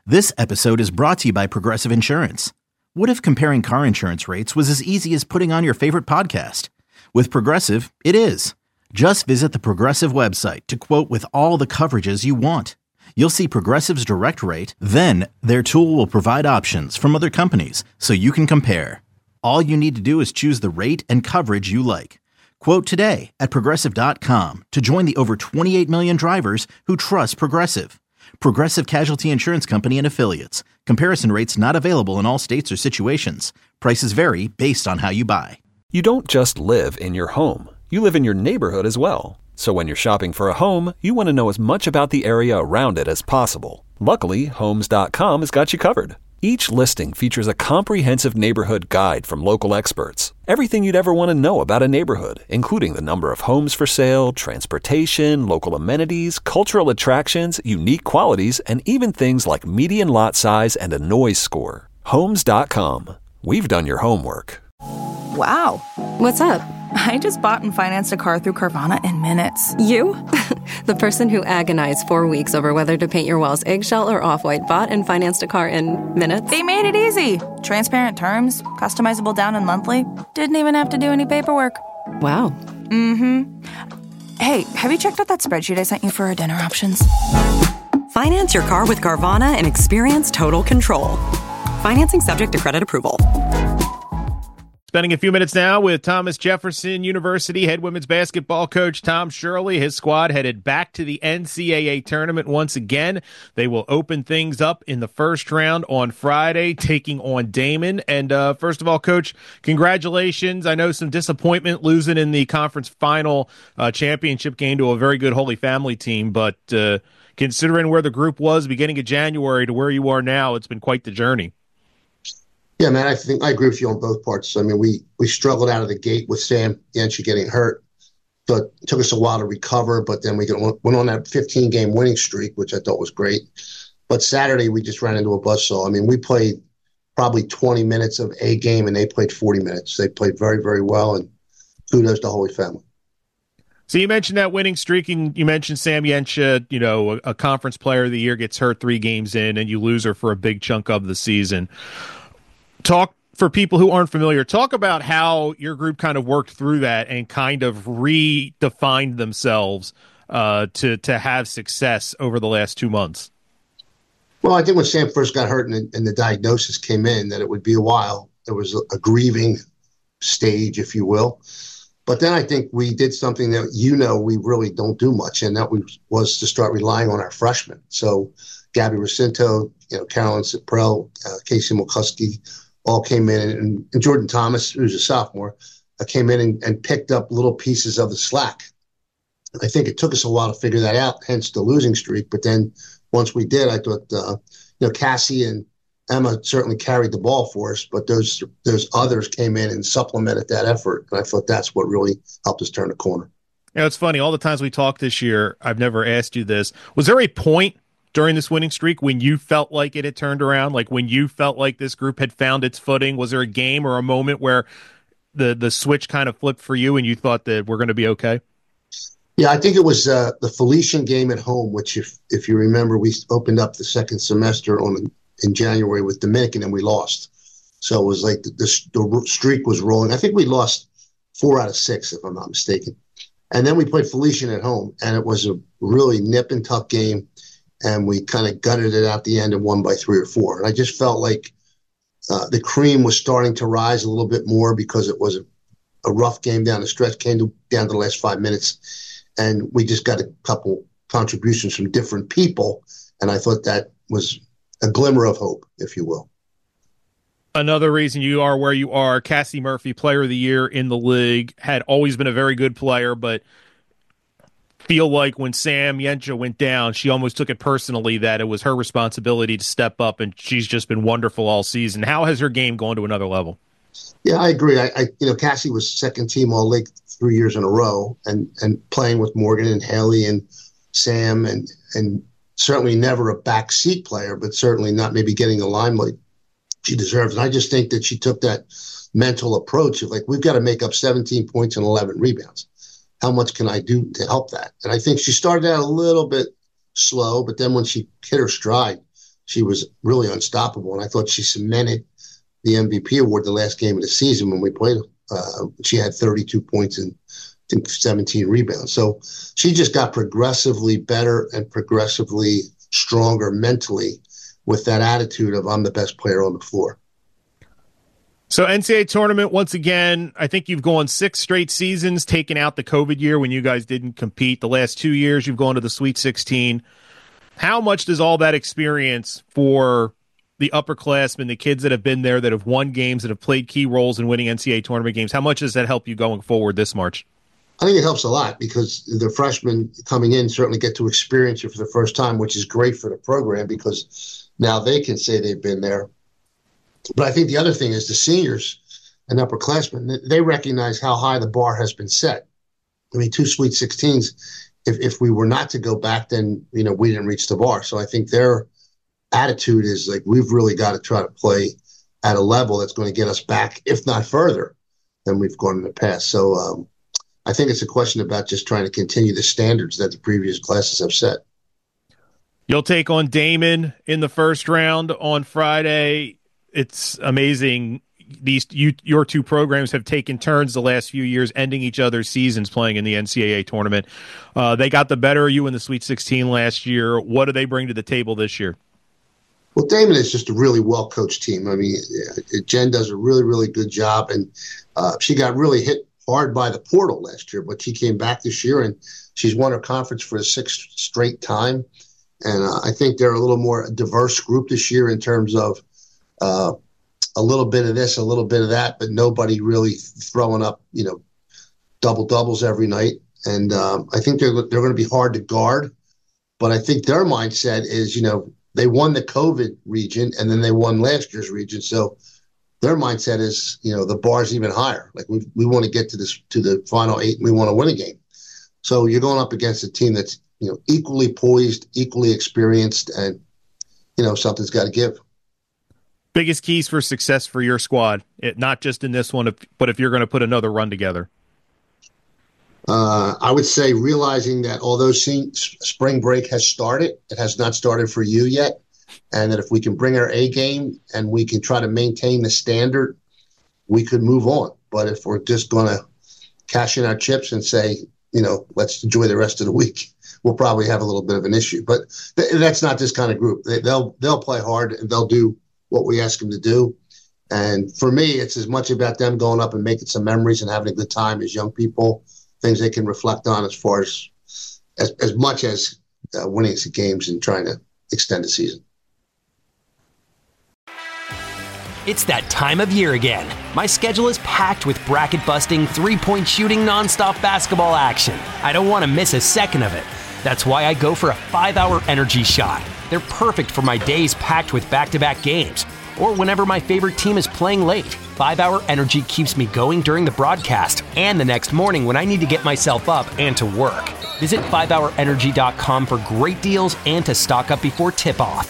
This episode is brought to you by Progressive Insurance. What if comparing car insurance rates was as easy as putting on your favorite podcast? With Progressive, it is. Just visit the Progressive website to quote with all the coverages you want. You'll see Progressive's direct rate, then their tool will provide options from other companies so you can compare. All you need to do is choose the rate and coverage you like. Quote today at Progressive.com to join the over 28 million drivers who trust Progressive. Progressive Casualty Insurance Company and Affiliates. Comparison rates not available in all states or situations. Prices vary based on how you buy. You don't just live in your home. You live in your neighborhood as well. So when you're shopping for a home, you want to know as much about the area around it as possible. Luckily, Homes.com has got you covered. Each listing features a comprehensive neighborhood guide from local experts. Everything you'd ever want to know about a neighborhood, including the number of homes for sale, transportation, local amenities, cultural attractions, unique qualities, and even things like median lot size and a noise score. Homes.com. We've done your homework. Wow. What's up? I just bought and financed a car through Carvana in minutes. You? The person who agonized 4 weeks over whether to paint your walls eggshell or off-white bought and financed a car in minutes? They made it easy. Transparent terms, customizable down and monthly. Didn't even have to do any paperwork. Wow. Mm-hmm. Hey, have you checked out that spreadsheet I sent you for our dinner options? Finance your car with Carvana and experience total control. Financing subject to credit approval. Spending a few minutes now with Thomas Jefferson University head women's basketball coach Tom Shirley. His squad headed back to the NCAA tournament once again. They will open things up in the first round on Friday, taking on Damon. And first of all, Coach, congratulations. I know some disappointment losing in the conference final championship game to a very good Holy Family team, but considering where the group was beginning of January to where you are now, it's been quite the journey. Yeah, man, I think I agree with you on both parts. I mean, we struggled out of the gate with Sam Yencha getting hurt. So it took us a while to recover, but then we went on that 15-game winning streak, which I thought was great. But Saturday, we just ran into a buzzsaw. I mean, we played probably 20 minutes of a game, and they played 40 minutes. They played very, very well, and kudos to Holy Family. So you mentioned that winning streak, and you mentioned Sam Yencha, you know, a conference player of the year, gets hurt 3 games in, and you lose her for a big chunk of the season. Talk, for people who aren't familiar, talk about how your group kind of worked through that and kind of redefined themselves to have success over the last 2 months. Well, I think when Sam first got hurt and the diagnosis came in that it would be a while, there was a grieving stage, if you will. But then I think we did something that, we really don't do much, and that was to start relying on our freshmen. So Gabby Racinto, Carolyn Ciprell, Casey McCuskey, all came in, and Jordan Thomas, who's a sophomore, came in and picked up little pieces of the slack. I think it took us a while to figure that out, hence the losing streak. But then once we did, I thought, Cassie and Emma certainly carried the ball for us, but those others came in and supplemented that effort. And I thought that's what really helped us turn the corner. It's funny. All the times we talked this year, I've never asked you this. Was there a point during this winning streak when you felt like it had turned around, like when you felt like this group had found its footing? Was there a game or a moment where the switch kind of flipped for you and you thought that we're going to be okay? Yeah, I think it was the Felician game at home, which if you remember, we opened up the second semester in January with Dominican and we lost. So it was like the streak was rolling. I think we lost 4 out of 6, if I'm not mistaken. And then we played Felician at home, and it was a really nip and tuck game. And we kind of gutted it out the end and won by 3 or 4. And I just felt like the cream was starting to rise a little bit more because it was a rough game down the stretch, down to the last 5 minutes. And we just got a couple contributions from different people. And I thought that was a glimmer of hope, if you will. Another reason you are where you are, Cassie Murphy, player of the year in the league, had always been a very good player, but feel like when Sam Yencha went down, she almost took it personally that it was her responsibility to step up, and she's just been wonderful all season. How has her game gone to another level? Yeah, I agree. Cassie was second team All-League 3 years in a row, and playing with Morgan and Haley and Sam, and certainly never a backseat player, but certainly not maybe getting the limelight she deserves. And I just think that she took that mental approach of we've got to make up 17 points and 11 rebounds. How much can I do to help that? And I think she started out a little bit slow, but then when she hit her stride, she was really unstoppable. And I thought she cemented the MVP award the last game of the season when we played. She had 32 points and I think 17 rebounds. So she just got progressively better and progressively stronger mentally with that attitude of I'm the best player on the floor. So NCAA tournament, once again, I think you've gone 6 straight seasons, taking out the COVID year when you guys didn't compete. The last 2 years, you've gone to the Sweet 16. How much does all that experience for the upperclassmen, the kids that have been there, that have won games, that have played key roles in winning NCAA tournament games, how much does that help you going forward this March? I think it helps a lot because the freshmen coming in certainly get to experience it for the first time, which is great for the program because now they can say they've been there. But I think the other thing is the seniors and upperclassmen, they recognize how high the bar has been set. I mean, 2 Sweet 16s, if we were not to go back, then, we didn't reach the bar. So I think their attitude is like, we've really got to try to play at a level that's going to get us back, if not further, than we've gone in the past. So I think it's a question about just trying to continue the standards that the previous classes have set. You'll take on Damon in the first round on Friday. It's amazing. Your 2 programs have taken turns the last few years, ending each other's seasons playing in the NCAA tournament. They got the better of you in the Sweet 16 last year. What do they bring to the table this year? Well, Damon is just a really well-coached team. I mean, Jen does a really, really good job, and she got really hit hard by the portal last year, but she came back this year, and she's won her conference for the 6th straight time. And I think they're a little more diverse group this year in terms of a little bit of this, a little bit of that, but nobody really throwing up, double-doubles every night. And I think they're going to be hard to guard. But I think their mindset is, they won the COVID region and then they won last year's region. So their mindset is, the bar's even higher. Like we want to get to the final 8 and we want to win a game. So you're going up against a team that's, equally poised, equally experienced, and, something's got to give. Biggest keys for success for your squad, not just in this one, but if you're going to put another run together? I would say realizing that although spring break has started, it has not started for you yet, and that if we can bring our A game and we can try to maintain the standard, we could move on. But if we're just going to cash in our chips and say, let's enjoy the rest of the week, we'll probably have a little bit of an issue. But that's not this kind of group. They'll play hard and they'll do what we ask them to do. And for me, it's as much about them going up and making some memories and having a good time as young people, things they can reflect on as far as much as winning some games and trying to extend the season. It's that time of year again. My schedule is packed with bracket-busting, three-point shooting, nonstop basketball action. I don't want to miss a second of it. That's why I go for a 5-hour energy shot. They're perfect for my days packed with back-to-back games, or whenever my favorite team is playing late. 5-hour energy keeps me going during the broadcast and the next morning when I need to get myself up and to work. Visit 5hourenergy.com for great deals and to stock up before tip-off.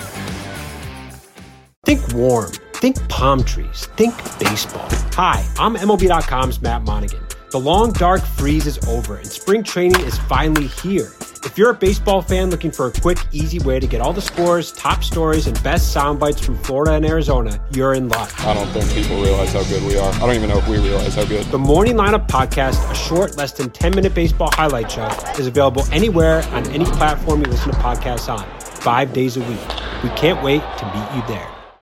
Think warm. Think palm trees. Think baseball. Hi, I'm MLB.com's Matt Monaghan. The long, dark freeze is over and spring training is finally here. If you're a baseball fan looking for a quick, easy way to get all the scores, top stories, and best sound bites from Florida and Arizona, you're in luck. I don't think people realize how good we are. I don't even know if we realize how good. The Morning Lineup Podcast, a short, less than 10-minute baseball highlight show, is available anywhere on any platform you listen to podcasts on, 5 days a week. We can't wait to meet you there.